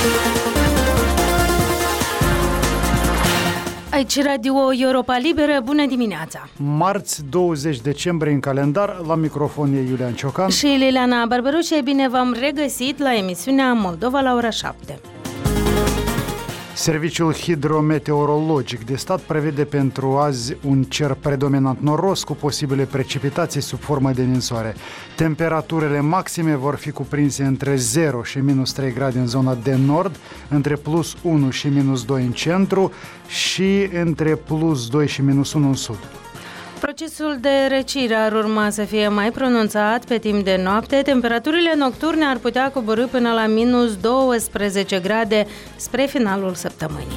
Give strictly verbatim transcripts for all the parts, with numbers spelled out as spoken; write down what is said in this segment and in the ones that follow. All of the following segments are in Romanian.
Aici Radio Europa Liberă, bună dimineața! Marți douăzeci decembrie în calendar, la microfon e Iulian Ciocan și Liliana Bărberuș. Bine v-am regăsit la emisiunea Moldova la ora șapte. Serviciul hidrometeorologic de stat prevede pentru azi un cer predominant noros cu posibile precipitații sub formă de ninsoare. Temperaturile maxime vor fi cuprinse între zero și minus trei grade în zona de nord, între plus unu și minus doi în centru și între plus doi și minus unu în sud. Procesul de răcire ar urma să fie mai pronunțat pe timp de noapte. Temperaturile nocturne ar putea coborî până la minus douăsprezece grade spre finalul săptămânii.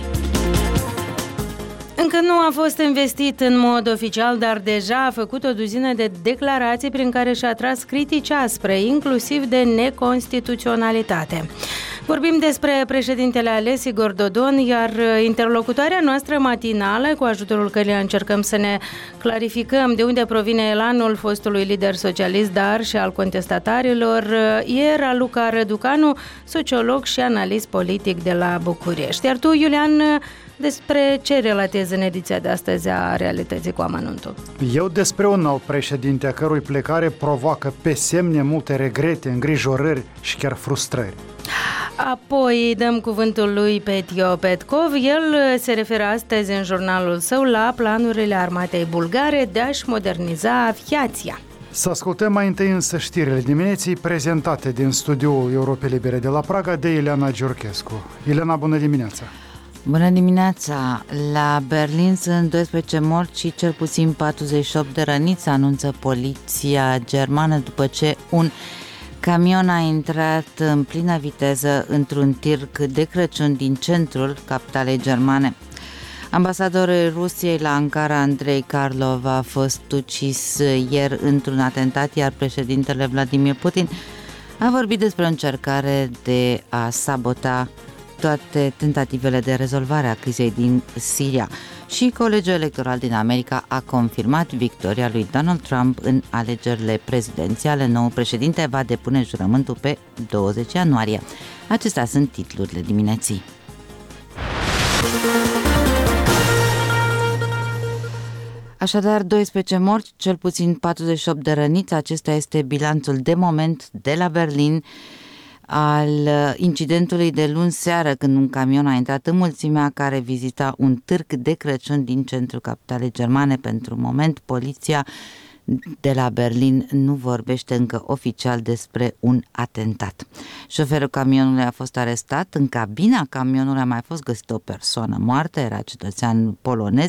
Încă nu a fost investit în mod oficial, dar deja a făcut o duzină de declarații prin care și-a tras critici aspre, inclusiv de neconstituționalitate. Vorbim despre președintele ales Igor Dodon, iar interlocutoarea noastră matinală, cu ajutorul căreia încercăm să ne clarificăm de unde provine elanul fostului lider socialist, dar și al contestatarilor, e Raluca Răducanu, sociolog și analist politic de la București. Iar tu, Iulian, despre ce relatezi în ediția de astăzi a Realității cu amănuntul? Eu despre un alt președinte a cărui plecare provoacă pe semne multe regrete, îngrijorări și chiar frustrări. Apoi dăm cuvântul lui Petio Petkov. El se referă astăzi în jurnalul său la planurile armatei bulgare de a-și moderniza aviația. Să ascultăm mai întâi însă știrile dimineții prezentate din studioul Europei Libere de la Praga de Ileana Giurchescu. Ileana, bună dimineața! Bună dimineața! La Berlin sunt doisprezece morți și cel puțin patruzeci și opt de răniți, anunță poliția germană după ce un camion a intrat în plină viteză într-un tirc de Crăciun din centrul capitalei germane. Ambasadorul Rusiei la Ankara, Andrei Karlov, a fost ucis ieri într-un atentat, iar președintele Vladimir Putin a vorbit despre o încercare de a sabota toate tentativele de rezolvare a crizei din Siria. Și Colegiul Electoral din America a confirmat victoria lui Donald Trump în alegerile prezidențiale. Noul președinte va depune jurământul pe douăzeci ianuarie. Acestea sunt titlurile dimineții. Așadar, doisprezece morți, cel puțin patruzeci și opt de răniți. Acesta este bilanțul de moment de la Berlin al incidentului de luni seară, când un camion a intrat în mulțimea care vizita un târg de Crăciun din centrul capitalei germane. Pentru moment, poliția de la Berlin nu vorbește încă oficial despre un atentat. Șoferul camionului a fost arestat. În cabina camionului a mai fost găsită o persoană moartă, era cetățean polonez.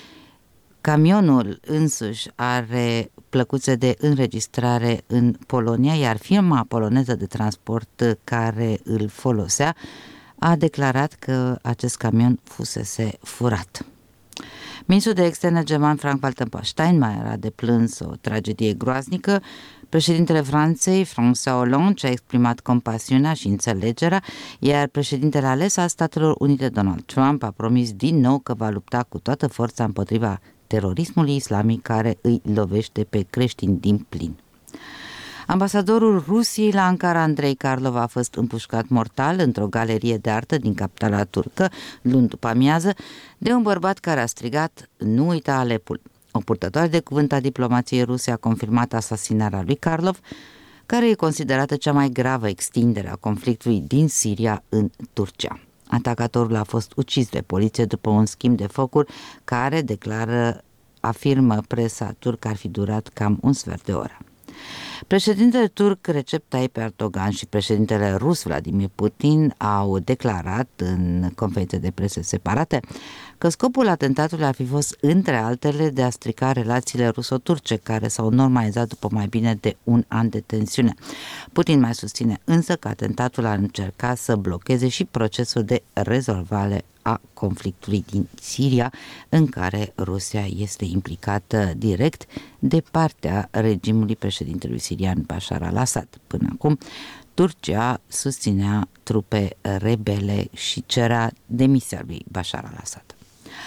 Camionul însuși are plăcuțe de înregistrare în Polonia, iar firma poloneză de transport care îl folosea a declarat că acest camion fusese furat. Ministrul de externe german Frank-Walter Steinmeier a deplâns o tragedie groaznică. Președintele Franței, François Hollande, și-a exprimat compasiunea și înțelegerea, iar președintele ales al Statelor Unite, Donald Trump, a promis din nou că va lupta cu toată forța împotriva terorismului islamic care îi lovește pe creștini din plin. Ambasadorul Rusiei la Ankara, Andrei Karlov, a fost împușcat mortal într-o galerie de artă din capitala turcă, luni după amiază, de un bărbat care a strigat: "Nu uita Alepul". O purtătoare de cuvânt a diplomației ruse a confirmat asasinarea lui Karlov, care e considerată cea mai gravă extindere a conflictului din Siria în Turcia. Atacatorul a fost ucis de poliție după un schimb de focuri care, declară, afirmă presa turcă, ar fi durat cam un sfert de oră. Președintele turc Recep Tayyip Erdogan și președintele rus Vladimir Putin au declarat în conferințe de presă separate că scopul atentatului ar fi fost, între altele, de a strica relațiile ruso-turce, care s-au normalizat după mai bine de un an de tensiune. Putin mai susține însă că atentatul ar încerca să blocheze și procesul de rezolvare a conflictului din Siria, în care Rusia este implicată direct de partea regimului președintelui sirian Bashar al-Assad. Până acum, Turcia susținea trupe rebele și cerea demisia lui Bashar al-Assad.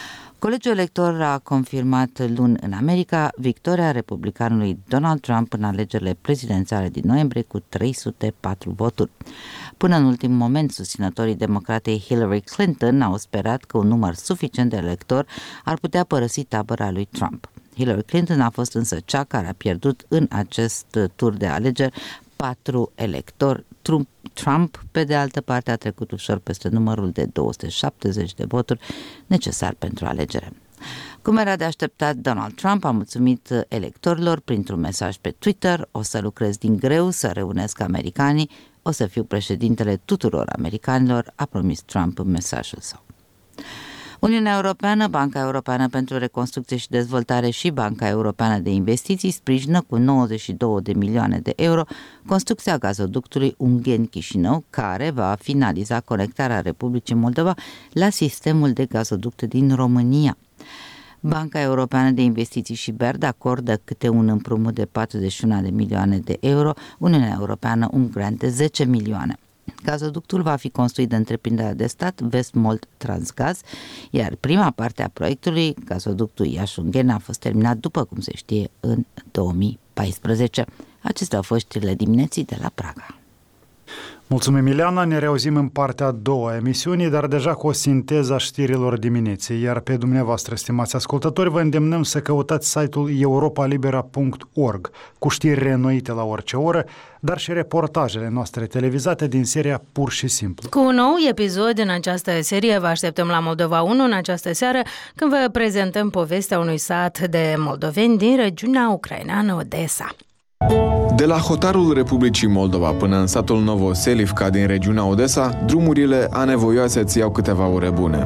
Colegiul electoral a confirmat luni în America victoria republicanului Donald Trump în alegerile prezidențiale din noiembrie cu trei sute patru voturi. Până în ultimul moment, susținătorii democratei Hillary Clinton au sperat că un număr suficient de electori ar putea părăsi tabăra lui Trump. Hillary Clinton a fost însă cea care a pierdut în acest tur de alegeri patru electori. Trump, Trump, pe de altă parte, a trecut ușor peste numărul de două sute șaptezeci de voturi necesar pentru alegere. Cum era de așteptat, Donald Trump a mulțumit electorilor printr-un mesaj pe Twitter: o să lucrez din greu să reunesc americanii, o să fiu președintele tuturor americanilor, a promis Trump în mesajul său. Uniunea Europeană, Banca Europeană pentru Reconstrucție și Dezvoltare și Banca Europeană de Investiții sprijină cu nouăzeci și două de milioane de euro construcția gazoductului Ungheni-Chișinău, care va finaliza conectarea Republicii Moldova la sistemul de gazoducte din România. Banca Europeană de Investiții și B E R D acordă câte un împrumut de patruzeci și unu de milioane de euro, Uniunea Europeană un grant de zece milioane. Gazoductul va fi construit de întreprinderea de stat Vestmold Transgaz, iar prima parte a proiectului, gazoductul Iași-Ungheni, a fost terminat, după cum se știe, în două mii paisprezece. Acestea au fost știrile dimineții de la Praga. Mulțumim, Ileana, ne reauzim în partea a doua a emisiunii, dar deja cu o sinteză a știrilor dimineții, iar pe dumneavoastră, stimați ascultători, vă îndemnăm să căutați site-ul europa libera punct org cu știri reînnoite la orice oră, dar și reportajele noastre televizate din seria Pur și Simplu. Cu un nou episod în această serie vă așteptăm la Moldova unu în această seară, când vă prezentăm povestea unui sat de moldoveni din regiunea ucraineană Odessa. De la hotarul Republicii Moldova până în satul Novoselivka din regiunea Odessa, drumurile anevoioase îți iau câteva ore bune.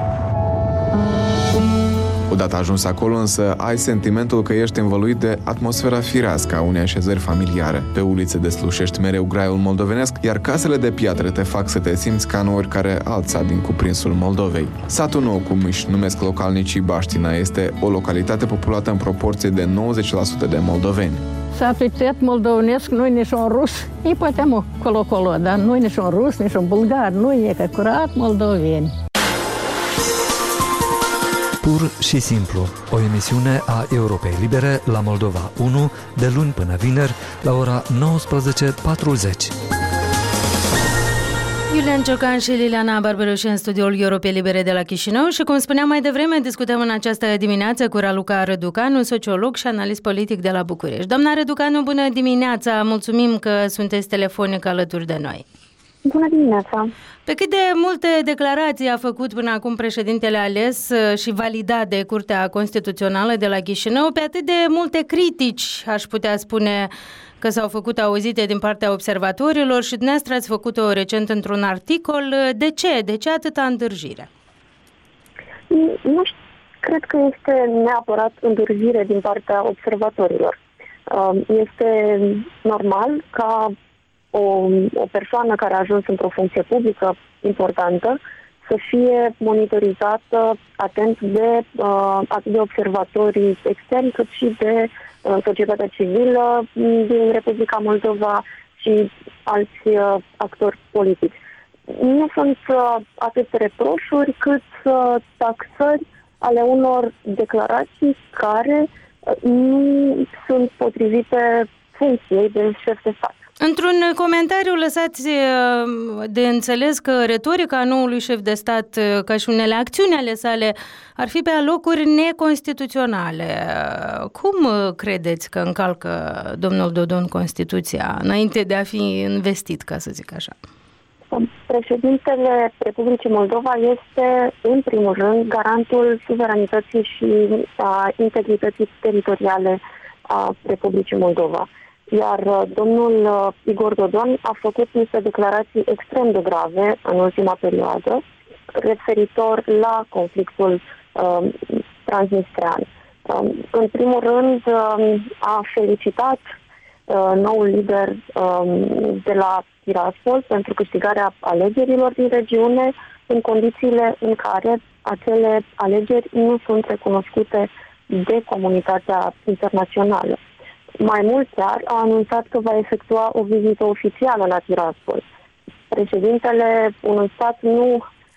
Odată ajuns acolo, însă, ai sentimentul că ești învăluit de atmosfera firească a unei așezări familiare. Pe ulițe deslușești mereu graiul moldovenesc, iar casele de piatră te fac să te simți ca în oricare alt sat din cuprinsul Moldovei. Satul nou, cum își numesc localnicii Baștina, este o localitate populată în proporție de nouăzeci la sută de moldoveni. Satul cet moldovenesc nu e nici un rus, e poate mă colo-colo, dar nu e nici un rus, nici un bulgar, nu e, că curat moldoveni. Pur și simplu, o emisiune a Europei Libere la Moldova unu, de luni până vineri, la ora nouăsprezece patruzeci. Iulian Ciocan și Liliana Barberoși în studioul Europei Libere de la Chișinău și, cum spuneam mai devreme, discutăm în această dimineață cu Raluca Răducanu, sociolog și analist politic de la București. Doamna Răducanu, bună dimineața! Mulțumim că sunteți telefonic alături de noi. Bună dimineața! Pe cât de multe declarații a făcut până acum președintele ales și validat de Curtea Constituțională de la Chișinău, pe atât de multe critici, aș putea spune, că s-au făcut auzite din partea observatorilor și dumneavoastră ați făcut-o recent într-un articol. De ce? De ce atâta îndârjire? Nu știu, cred că este neapărat îndârjire din partea observatorilor. Este normal ca o, o persoană care a ajuns într-o funcție publică importantă să fie monitorizată atent de atât de observatorii externi cât și de societatea civilă din Republica Moldova și alți uh, actori politici. Nu sunt uh, atât reproșuri cât uh, taxări ale unor declarații care uh, nu sunt potrivite funcției de șef de stat. Într-un comentariu lăsați de înțeles că retorica noului șef de stat, ca și unele acțiuni ale sale, ar fi pe alocuri neconstituționale. Cum credeți că încalcă domnul Dodon Constituția înainte de a fi investit, ca să zic așa? Președintele Republicii Moldova este, în primul rând, garantul suveranității și a integrității teritoriale a Republicii Moldova. Iar domnul Igor Dodon a făcut niște declarații extrem de grave în ultima perioadă referitor la conflictul uh, transnistrean. Uh, în primul rând uh, a felicitat uh, noul lider uh, de la Tiraspol pentru câștigarea alegerilor din regiune în condițiile în care acele alegeri nu sunt recunoscute de comunitatea internațională. Mai mult chiar a anunțat că va efectua o vizită oficială la Tiraspol. Președintele unui stat nu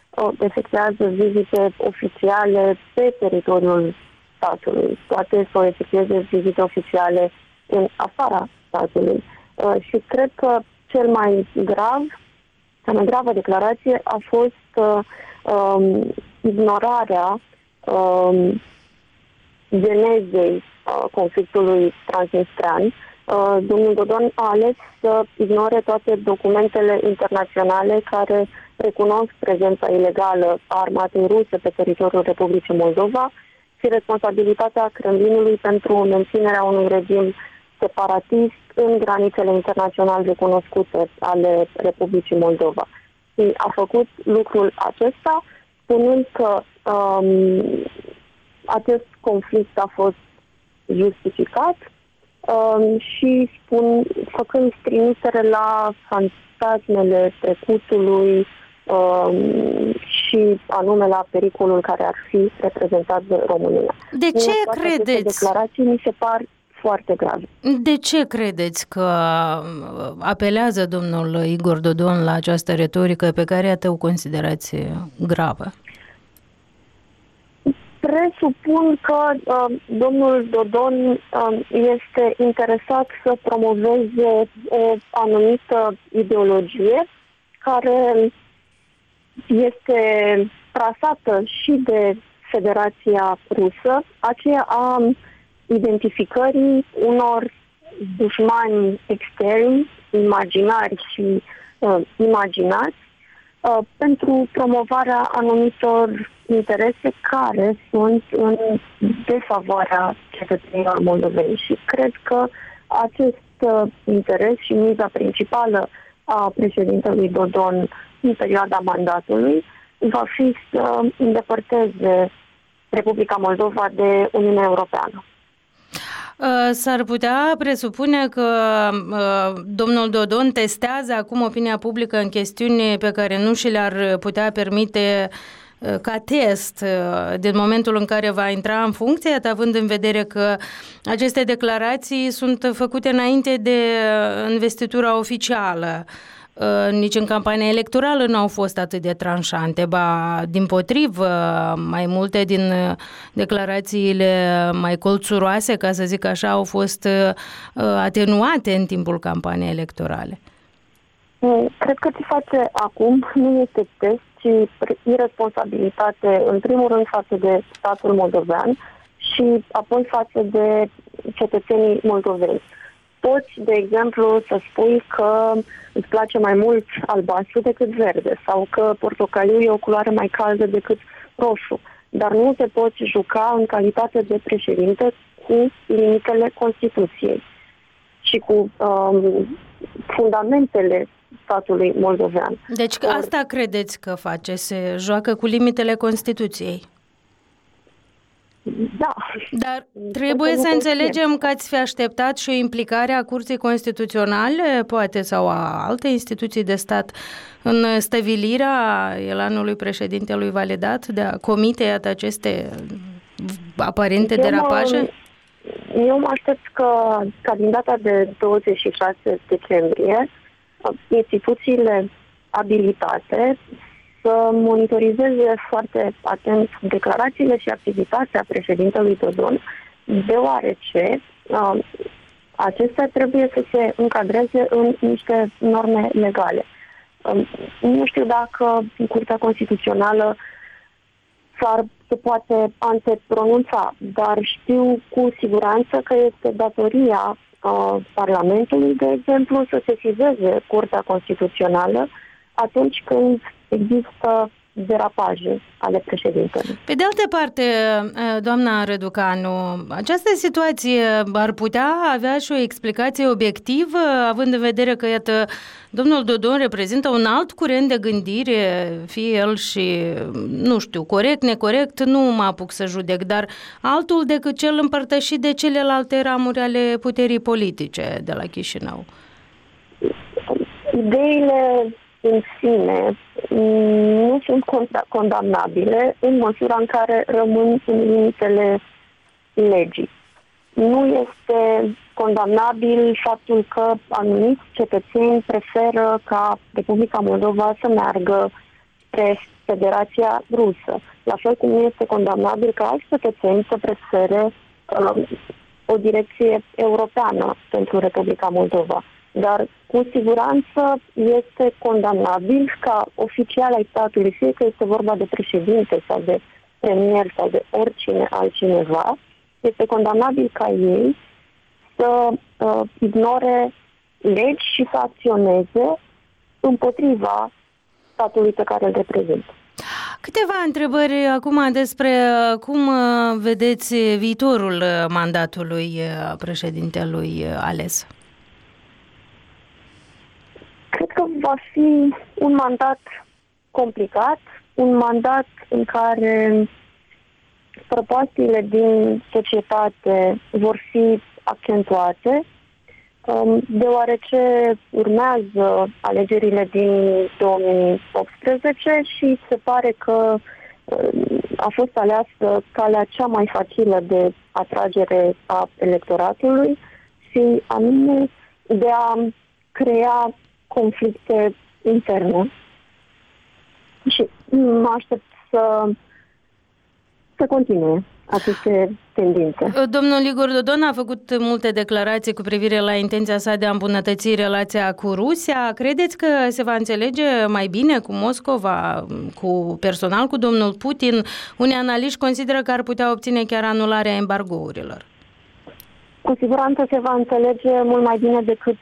efectuează vizite oficiale pe teritoriul statului. Poate să efectueze vizite oficiale în afara statului. Și cred că cel mai grav, cea mai gravă declarație a fost um, ignorarea um, genezei uh, conflictului transnistrean. Uh, domnul Dodon a ales să ignore toate documentele internaționale care recunosc prezența ilegală a armatei ruse pe teritoriul Republicii Moldova și responsabilitatea Kremlinului pentru menținerea unui regim separatist în granițele internațional recunoscute ale Republicii Moldova. Și a făcut lucrul acesta spunând că um, acest conflict a fost justificat um, și spun, făcând trimitere la fantasmele trecutului um, și anume la pericolul care ar fi reprezentat de România. De ce credeți? Aceste declarații mi se par foarte grave. De ce credeți că apelează domnul Igor Dodon la această retorică pe care o considerați gravă? Presupun că uh, domnul Dodon uh, este interesat să promoveze o anumită ideologie care este trasată și de Federația Rusă, aceea a identificării unor dușmani externi, imaginari și uh, imaginați, uh, pentru promovarea anumitor interese care sunt în defavoarea cetățenilor moldoveni. Și cred că acest uh, interes și miza principală a președintelui Dodon în perioada mandatului va fi să îndepărteze Republica Moldova de Uniunea Europeană. S-ar putea presupune că uh, domnul Dodon testează acum opinia publică în chestiuni pe care nu și le-ar putea permite uh, ca test uh, din momentul în care va intra în funcție, având în vedere că aceste declarații sunt făcute înainte de investitura oficială. Nici în campania electorală nu au fost atât de tranșante, ba dimpotrivă, mai multe din declarațiile mai colțuroase, ca să zic așa, au fost atenuate în timpul campaniei electorale. Cred că ce face acum nu este test, ci irresponsabilitate, în primul rând față de statul moldovean și apoi față de cetățenii moldoveni. Poți, de exemplu, să spui că îți place mai mult albastru decât verde sau că portocaliu e o culoare mai caldă decât roșu, dar nu te poți juca în calitate de președinte cu limitele Constituției și cu um, fundamentele statului moldovean. Deci Or... asta credeți că face? Se joacă cu limitele Constituției? Da. Dar trebuie să înțelegem că ați fi așteptat și o implicare a Curții Constituționale, poate, sau a alte instituții de stat în stăvilirea elanului președintelui validat de a comite, iată, aceste aparente eu derapaje? Mă, eu mă aștept că, ca din data de douăzeci și șase decembrie, instituțiile abilitate să monitorizeze foarte atent declarațiile și activitatea președintelui Dodon, deoarece uh, acestea trebuie să se încadreze în niște norme legale. Uh, nu știu dacă Curtea Constituțională s-ar, se poate antepronunța, dar știu cu siguranță că este datoria uh, Parlamentului, de exemplu, să sesizeze Curtea Constituțională atunci când există derapaje ale președintelui. Pe de altă parte, doamna Răducanu, această situație ar putea avea și o explicație obiectivă, având în vedere că, iată, domnul Dodon reprezintă un alt curent de gândire, fie el și, nu știu, corect, necorect, nu mă apuc să judec, dar altul decât cel împărtășit de celelalte ramuri ale puterii politice de la Chișinău. Ideile în sine nu sunt condamnabile în măsura în care rămân în limitele legii. Nu este condamnabil faptul că anumiți cetățeni preferă ca Republica Moldova să meargă spre Federația Rusă. La fel cum nu este condamnabil ca alți cetățeni să prefere uh, o direcție europeană pentru Republica Moldova. Dar cu siguranță este condamnabil ca oficial ai statului, fie că este vorba de președinte sau de premier sau de oricine altcineva, este condamnabil ca ei să uh, ignore legi și să acționeze împotriva statului pe care îl reprezintă. Câteva întrebări acum despre cum vedeți viitorul mandatului președintelui ales. Cred că va fi un mandat complicat, un mandat în care prăpastiile din societate vor fi accentuate, deoarece urmează alegerile din două mii optsprezece și se pare că a fost aleasă calea cea mai facilă de atragere a electoratului și anume de a crea conflicte interne. Și mă aștept să, să continue aceste tendințe. Domnul Igor Dodon a făcut multe declarații cu privire la intenția sa de a îmbunătăți relația cu Rusia. Credeți că se va înțelege mai bine cu Moscova, cu personal cu domnul Putin? Unii analiști consideră că ar putea obține chiar anularea embargourilor. Cu siguranță se va înțelege mult mai bine decât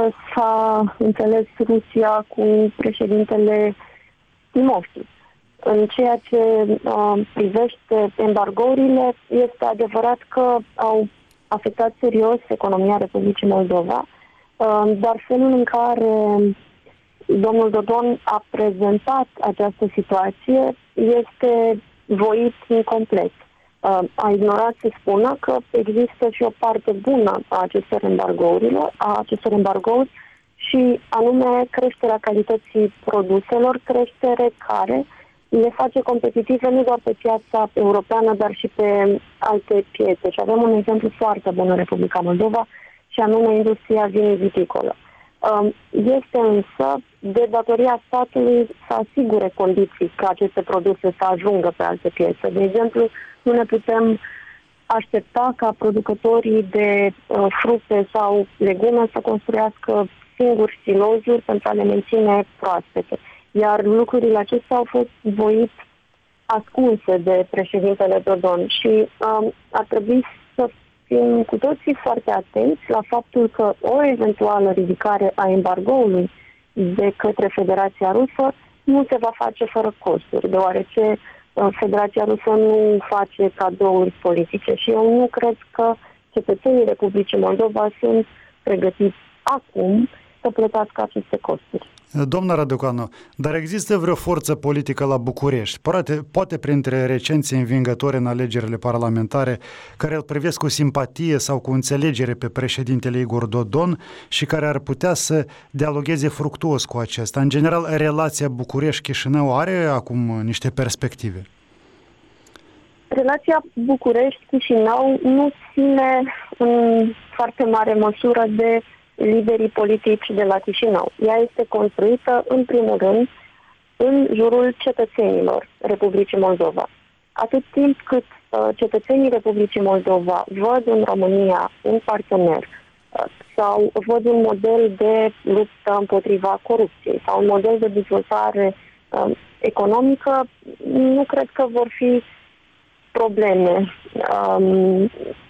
s-a înțeles Rusia cu președintele Timofti. În ceea ce uh, privește embargourile, este adevărat că au afectat serios economia Republicii Moldova, uh, dar felul în care domnul Dodon a prezentat această situație este voit incomplet. Uh, a ignorat să spună că există și o parte bună a acestor embargourilor, a acestor embargouri, și anume creșterea calității produselor, creștere care le face competitive nu doar pe piața europeană, dar și pe alte piețe. Și avem un exemplu foarte bun în Republica Moldova, și anume industria viniviticolă. Este însă de datoria statului să asigure condiții ca aceste produse să ajungă pe alte piețe. De exemplu, nu ne putem aștepta ca producătorii de uh, fructe sau legume să construiască singuri silozuri pentru a le menține proaspete. Iar lucrurile acestea au fost voit ascunse de președintele Dodon și um, ar trebui să fim cu toții foarte atenți la faptul că o eventuală ridicare a embargoului de către Federația Rusă nu se va face fără costuri, deoarece uh, Federația Rusă nu face cadouri politice și eu nu cred că cetățenii Republicii Moldova sunt pregătiți acum să plătească aceste costuri. Doamna Raducanu, dar există vreo forță politică la București, poate, poate printre recenții învingători în alegerile parlamentare, care îl privesc cu simpatie sau cu înțelegere pe președintele Igor Dodon și care ar putea să dialogueze fructuos cu acesta? În general, relația București-Chișinău are acum niște perspective? Relația București-Chișinău nu ține în foarte mare măsură de liderii politici de la Chișinău. Ea este construită, în primul rând, în jurul cetățenilor Republicii Moldova. Atât timp cât uh, cetățenii Republicii Moldova văd în România un partener uh, sau văd un model de luptă împotriva corupției sau un model de dezvoltare uh, economică, nu cred că vor fi probleme um,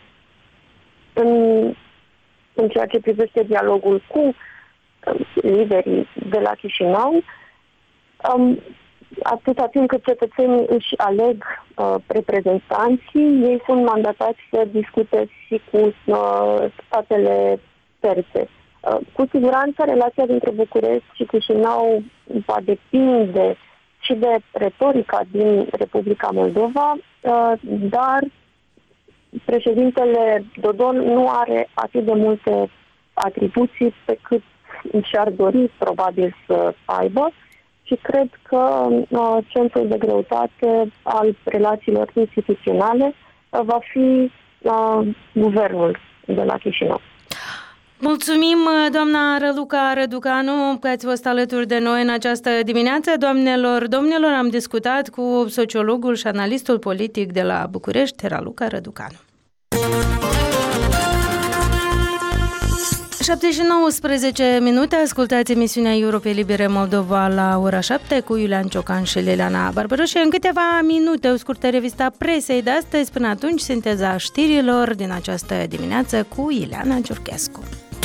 în în ceea ce privește dialogul cu um, liderii de la Chișinău, um, atâta timp cât cetățenii își aleg uh, reprezentanții, ei sunt mandatați să discute și cu uh, statele terțe. Uh, cu siguranță, relația dintre București și Chișinău va depinde și de retorica din Republica Moldova, uh, dar președintele Dodon nu are atât de multe atribuții pe cât și-ar dori probabil să aibă și cred că uh, centrul de greutate al relațiilor instituționale uh, va fi uh, guvernul de la Chișinău. Mulțumim, doamna Răluca Răducanu, că ați fost alături de noi în această dimineață. Doamnelor, domnilor, am discutat cu sociologul și analistul politic de la București, Raluca Răducanu. șapte și nouăsprezece minute, ascultați emisiunea Europei Libere Moldova la ora șapte cu Iulian Ciocan și Liliana Barbaroș. În câteva minute, o scurtă revista presei de astăzi. Până atunci, sinteza știrilor din această dimineață cu Ileana Giurchescu.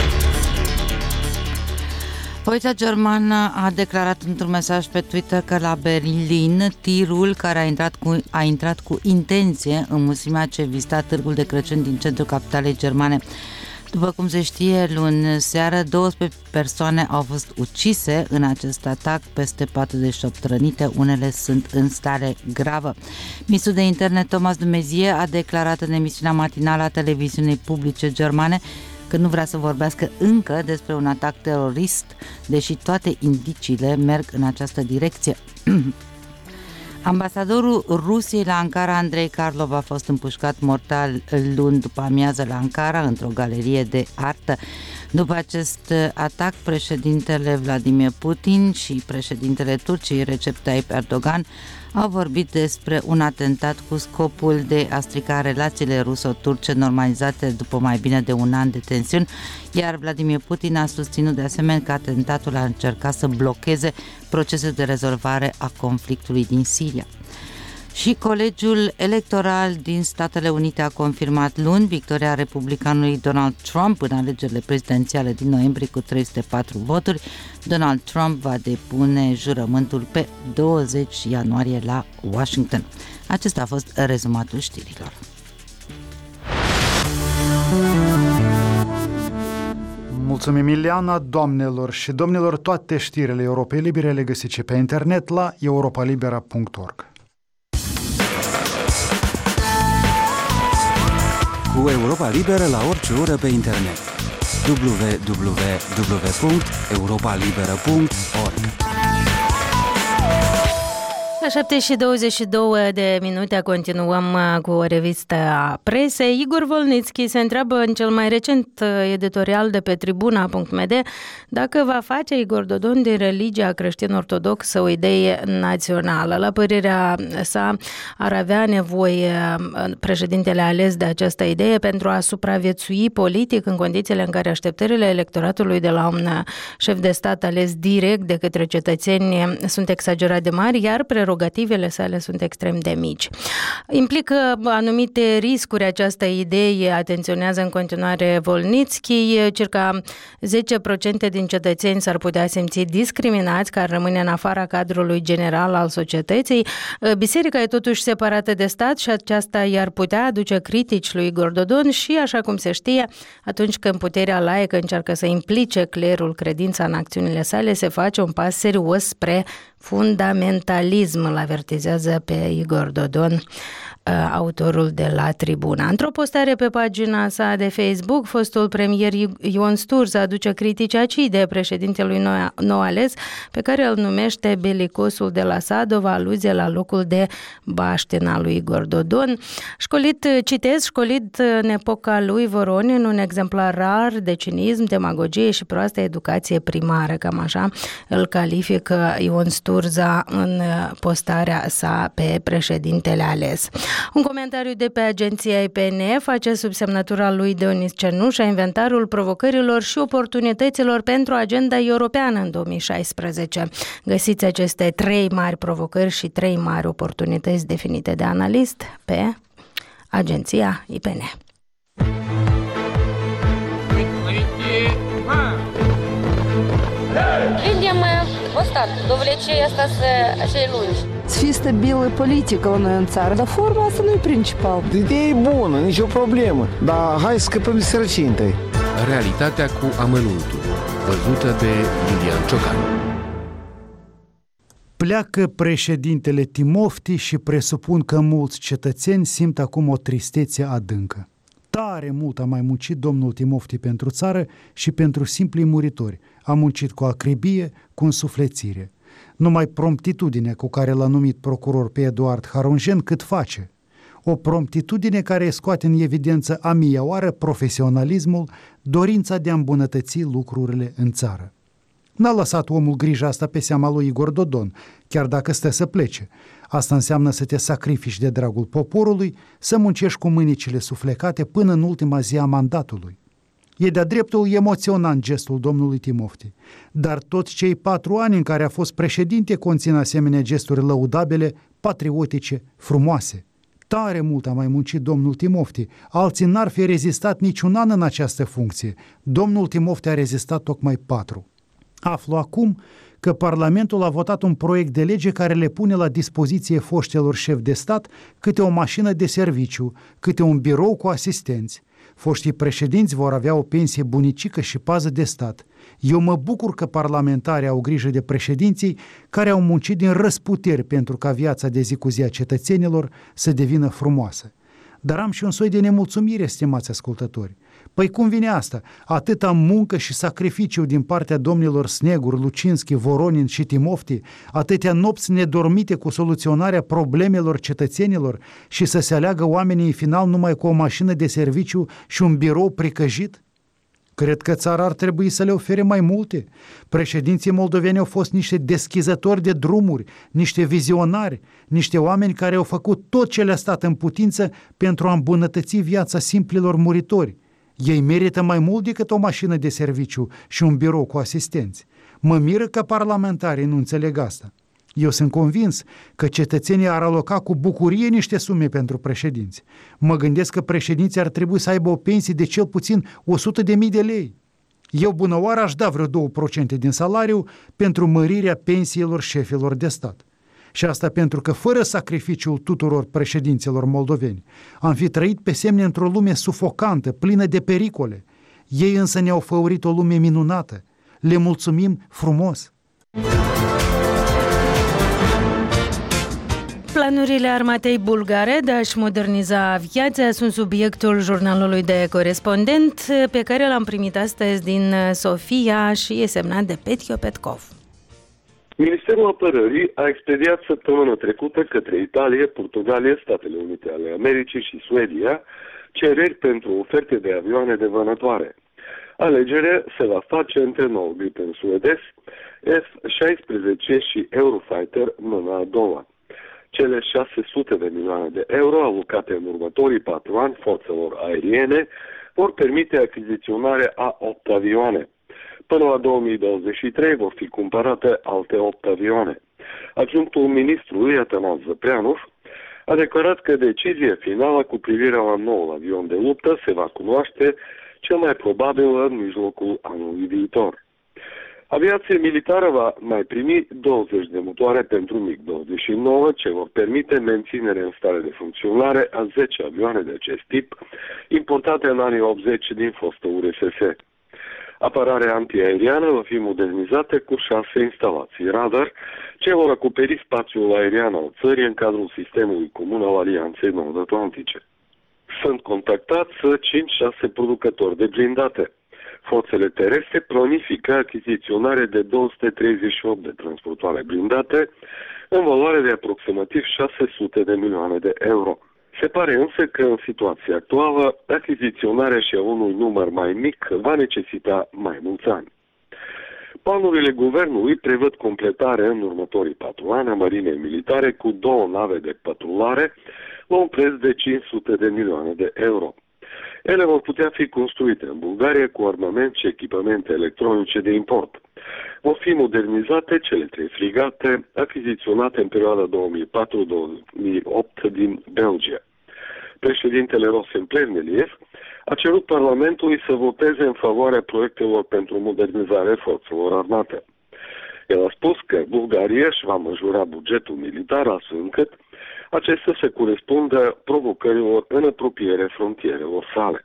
Poliția germană a declarat într-un mesaj pe Twitter că la Berlin tirul care a intrat cu, a intrat cu intenție în mulțimea ce vizita târgul de Crăciun din centrul capitalei germane. După cum se știe, luni seară, douăsprezece persoane au fost ucise în acest atac, peste patruzeci și opt rănite, unele sunt în stare gravă. Ministrul de Interne Thomas de Maizière a declarat în emisiunea matinală a televiziunii publice germane că nu vrea să vorbească încă despre un atac terorist, deși toate indiciile merg în această direcție. Ambasadorul Rusiei la Ankara, Andrei Karlov, a fost împușcat mortal luni după amiază la Ankara, într-o galerie de artă. După acest atac, președintele Vladimir Putin și președintele Turciei Recep Tayyip Erdogan au vorbit despre un atentat cu scopul de a strica relațiile ruso-turce normalizate după mai bine de un an de tensiuni, iar Vladimir Putin a susținut de asemenea că atentatul a încercat să blocheze procesul de rezolvare a conflictului din Siria. Și Colegiul Electoral din Statele Unite a confirmat luni victoria republicanului Donald Trump în alegerile prezidențiale din noiembrie cu trei sute patru voturi. Donald Trump va depune jurământul pe douăzeci ianuarie la Washington. Acesta a fost rezumatul știrilor. Mulțumim, Ileana. Doamnelor și domnilor, toate știrile Europei Libere le găsiți pe internet la europa libera punct org. Cu Europa Liberă la orice oră pe internet. w w w punct europa liberă punct org. La șapte și douăzeci și două de minute continuăm cu o revistă a presei. Igor Volnitski se întreabă în cel mai recent editorial de pe tribuna punct m d dacă va face Igor Dodon din religia creștin-ortodoxă o idee națională. La părerea sa, ar avea nevoie președintele ales de această idee pentru a supraviețui politic în condițiile în care așteptările electoratului de la un șef de stat ales direct de către cetățeni sunt exagerat de mari, iar prerogativele sale sunt extrem de mici. Implică anumite riscuri această idee, atenționează în continuare Volnitski. Circa zece la sută din cetățeni s-ar putea simți discriminați, care rămâne în afara cadrului general al societății. Biserica e totuși separată de stat și aceasta i-ar putea aduce critici lui Igor Dodon și, așa cum se știe, atunci când puterea laică încearcă să implice clerul credința în acțiunile sale, se face un pas serios spre fundamentalism, îl avertizează pe Igor Dodon, autorul de la Tribuna. Într-o postare pe pagina sa de Facebook, fostul premier Ion Sturza aduce critici acide președintelui nou, nou ales, pe care îl numește belicosul de la Sadova, aluzie la locul de baștină al lui Igor Dodon. Școlit, citez, școlit în epoca lui Voronin, un exemplar rar de cinism, demagogie și proastă educație primară, cam așa îl califică Ion Sturza în postarea sa pe președintele ales. Un comentariu de pe agenția I P N face sub semnătura lui Deonis Cernușa inventarul provocărilor și oportunităților pentru agenda europeană în două mii șaisprezece. Găsiți aceste trei mari provocări și trei mari oportunități definite de analist pe agenția I P N. Видим остатки до влечения așa lungi. Să fie stabilă politică la noi în țară, dar forma asta nu e principal. Ideea e bună, nicio problemă, dar hai să scăpăm de sărăcie întâi. Realitatea cu amănuntul, văzută de Iulian Ciocan. Pleacă președintele Timofti și presupun că mulți cetățeni simt acum o tristețe adâncă. Tare mult a mai muncit domnul Timofti pentru țară și pentru simplii muritori. A muncit cu acribie, cu însuflețire. Numai promptitudinea cu care l-a numit procuror pe Eduard Harunjen cât face. O promptitudine care scoate în evidență a mia oară profesionalismul, dorința de a îmbunătăți lucrurile în țară. N-a lăsat omul grija asta pe seama lui Igor Dodon, chiar dacă stă să plece. Asta înseamnă să te sacrifici de dragul poporului, să muncești cu mânicile suflecate până în ultima zi a mandatului. E de-a dreptul emoționant gestul domnului Timofti, dar toți cei patru ani în care a fost președinte conțin asemenea gesturi lăudabile, patriotice, frumoase. Tare mult a mai muncit domnul Timofti, alții n-ar fi rezistat niciun an în această funcție. Domnul Timofti a rezistat tocmai patru. Aflu acum că Parlamentul a votat un proiect de lege care le pune la dispoziție foștilor șefi de stat câte o mașină de serviciu, câte un birou cu asistenți. Foștii președinți vor avea o pensie bunicică și pază de stat. Eu mă bucur că parlamentarii au grijă de președinții care au muncit din răsputeri pentru ca viața de zi cu zi a cetățenilor să devină frumoasă. Dar am și un soi de nemulțumire, stimați ascultători. Păi cum vine asta? Atâta muncă și sacrificiu din partea domnilor Snegur, Lucinski, Voronin și Timofti, atâtea nopți nedormite cu soluționarea problemelor cetățenilor și să se aleagă oamenii în final numai cu o mașină de serviciu și un birou pricăjit? Cred că țara ar trebui să le ofere mai multe. Președinții moldoveni au fost niște deschizători de drumuri, niște vizionari, niște oameni care au făcut tot ce le-a stat în putință pentru a îmbunătăți viața simplilor muritori. Ei merită mai mult decât o mașină de serviciu și un birou cu asistenți. Mă miră că parlamentarii nu înțeleg asta. Eu sunt convins că cetățenii ar aloca cu bucurie niște sume pentru președinți. Mă gândesc că președinții ar trebui să aibă o pensie de cel puțin o sută de mii de lei. Eu bunăoară aș da vreo două la sută din salariu pentru mărirea pensiilor șefilor de stat. Și asta pentru că fără sacrificiul tuturor președinților moldoveni am fi trăit pe semne într-o lume sufocantă, plină de pericole. Ei însă ne-au făurit o lume minunată. Le mulțumim frumos! Planurile armatei bulgare de a-și moderniza aviația sunt subiectul jurnalului de corespondent pe care l-am primit astăzi din Sofia și e semnat de Petio Petkov. Ministerul Apărării a expediat săptămâna trecută către Italia, Portugalia, Statele Unite ale Americii și Suedia cereri pentru oferte de avioane de vânătoare. Alegerea se va face între nou Gripen suedez, F șaisprezece și Eurofighter mâna a doua. Cele șase sute de milioane de euro alocate în următorii patru ani forțelor aeriene vor permite achiziționarea a opt avioane. Până la două mii douăzeci și trei vor fi cumpărate alte opt avioane. Adjunctul ministrului Atanas Zăpreanov a declarat că decizia finală cu privire la noul avion de luptă se va cunoaște cel mai probabil în mijlocul anului viitor. Aviația militară va mai primi douăzeci de motoare pentru MiG douăzeci și nouă, ce vor permite menținerea în stare de funcționare a zece avioane de acest tip, importate în anii optzeci din fostă U R S S. Apărarea antiaeriană va fi modernizată cu șase instalații radar, ce vor acoperi spațiul aerian al țării în cadrul sistemului comun al Alianței Nord-Atlantice. Sunt contactați cinci șase producători de blindate. Forțele terestre planifică achiziționarea de două sute treizeci și opt de transportoare blindate în valoare de aproximativ șase sute de milioane de euro. Se pare însă că în situația actuală achiziționarea și a unui număr mai mic va necesita mai mulți ani. Planurile guvernului prevăd completarea în următorii patru ani a marinei militare cu două nave de patrulare la un preț de cinci sute de milioane de euro. Ele vor putea fi construite în Bulgaria cu armament și echipamente electronice de import. Vor fi modernizate cele trei frigate achiziționate în perioada două mii patru două mii opt din Belgia. Președintele Rosen Plevneliev a cerut Parlamentului să voteze în favoarea proiectelor pentru modernizarea forțelor armate. El a spus că Bulgaria își va majora bugetul militar astfel încât acesta să corespundă provocărilor în apropierea frontierelor sale.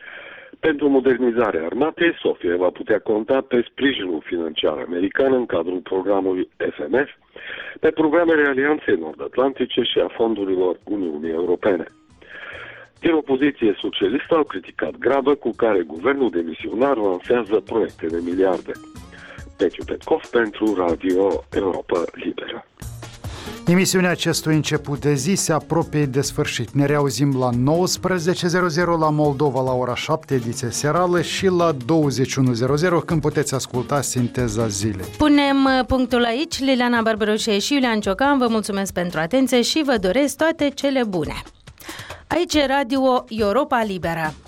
Pentru modernizarea armatei, Sofia va putea conta pe sprijinul financiar american în cadrul programului F M F, pe programele Alianței Nord-Atlantice și a fondurilor Uniunii Europene. Din opoziție socialistă au criticat graba cu care guvernul demisionar lansează proiecte de miliarde. Petio Petkov pentru Radio Europa Liberă. Emisiunea acestui început de zi se apropie de sfârșit. Ne reauzim la nouăsprezece zero zero la Moldova la ora șapte, ediție serală, și la douăzeci și unu zero zero când puteți asculta Sinteza Zilei. Punem punctul aici. Liliana Barbaroșe și Iulian Ciocan vă mulțumesc pentru atenție și vă doresc toate cele bune. Aici e Radio Europa Liberă.